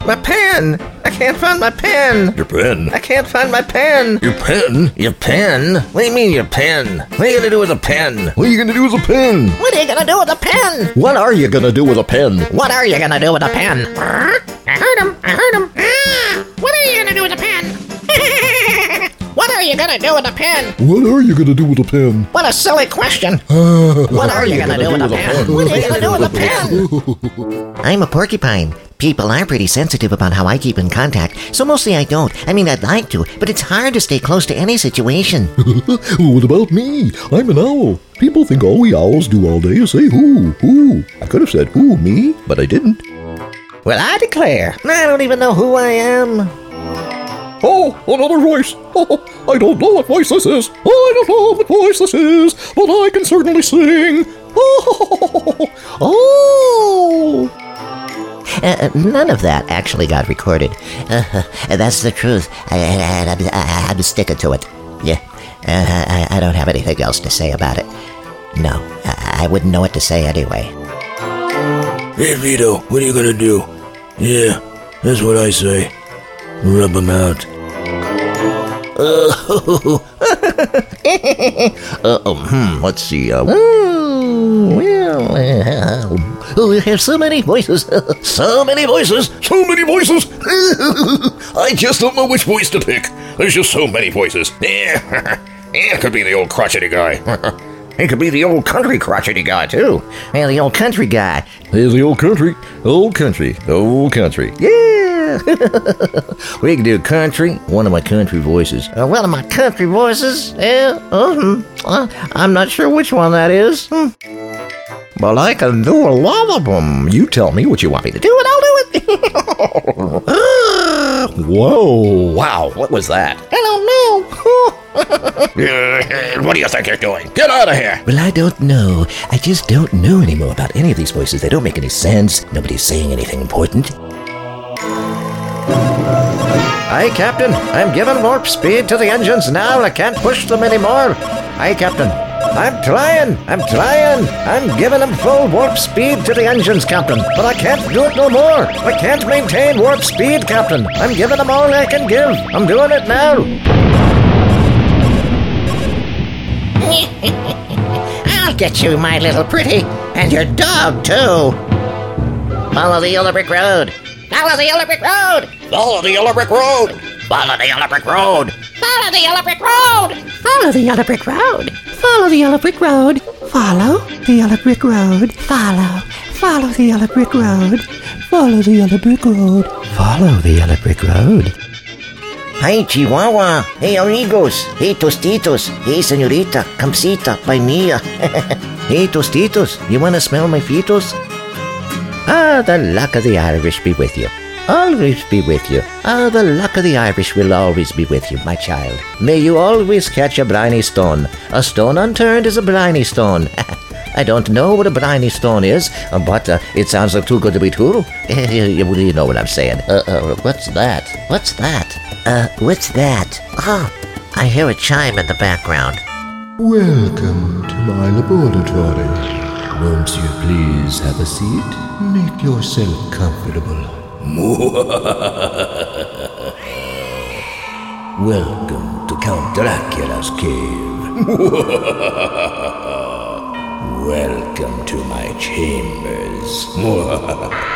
My pen! I can't find my pen! Your pen? I can't find my pen! Your pen? Your pen? What do you mean your pen? What are you gonna do with a pen? What are you gonna do with a pen? What are you gonna do with a pen? What are you gonna do with a pen? What are you gonna do with a pen? I heard him. What are you gonna do with a pen? What are you gonna do with a pen? What are you gonna do with a pen? What a silly question. What are you gonna do with a pen? What are you gonna do with a pen? I'm a porcupine. People are pretty sensitive about how I keep in contact, so mostly I don't. I mean, I'd like to, but it's hard to stay close to any situation. What about me? I'm an owl. People think all we owls do all day is say who, who. I could have said who, me, but I didn't. Well, I declare, I don't even know who I am. Oh, another voice. Oh, I don't know what voice this is. I don't know what voice this is, but I can certainly sing. Oh. None of that actually got recorded. That's the truth. I had to stick it to it. Yeah, I don't have anything else to say about it. No, I wouldn't know what to say anyway. Hey, Vito, what are you gonna do? Yeah, that's what I say. Rub 'em out. Let's see. We have so many voices. So many voices. So many voices. I just don't know which voice to pick. There's just so many voices. Yeah, it could be the old crotchety guy. It could be the old country crotchety guy, too. Man, the old country guy. There's the old country. Old country. Old country. Yeah. We can do country. One of my country voices. One of my country voices? Yeah. I'm not sure which one that is. Well, I can do a lot of them. You tell me what you want me to do, and I'll do it. Whoa. Wow. What was that? I don't know. What do you think you're doing? Get out of here. Well, I don't know. I just don't know anymore about any of these voices. They don't make any sense. Nobody's saying anything important. Aye, Captain. I'm giving warp speed to the engines now. I can't push them anymore. Aye, Captain. I'm trying. I'm giving them full warp speed to the engines, Captain. But I can't do it no more. I can't maintain warp speed, Captain. I'm giving them all I can give. I'm doing it now. I'll get you, my little pretty. And your dog, too. Follow the yellow brick road. Follow the yellow brick road. Follow the yellow brick road. Follow the yellow brick road. Follow the yellow brick road. Follow the yellow brick road. Follow the yellow brick road. Follow the yellow brick road. Follow the yellow brick road. Follow the yellow brick road. Follow the yellow brick road. Hey, Chihuahua. Hey, amigos. Hey, Tostitos. Hey, señorita. Camcita. By mia. Hey, Tostitos. You want to smell my fetus? Ah, the luck of the Irish be with you. Always be with you. Ah, the luck of the Irish will always be with you, my child. May you always catch a briny stone. A stone unturned is a briny stone. I don't know what a briny stone is, but it sounds like too good to be true. You know what I'm saying. What's that? What's that? What's that? Oh, I hear a chime in the background. Welcome to my laboratory. Won't you please have a seat? Make yourself comfortable. Welcome to Count Dracula's cave. Welcome to my chambers.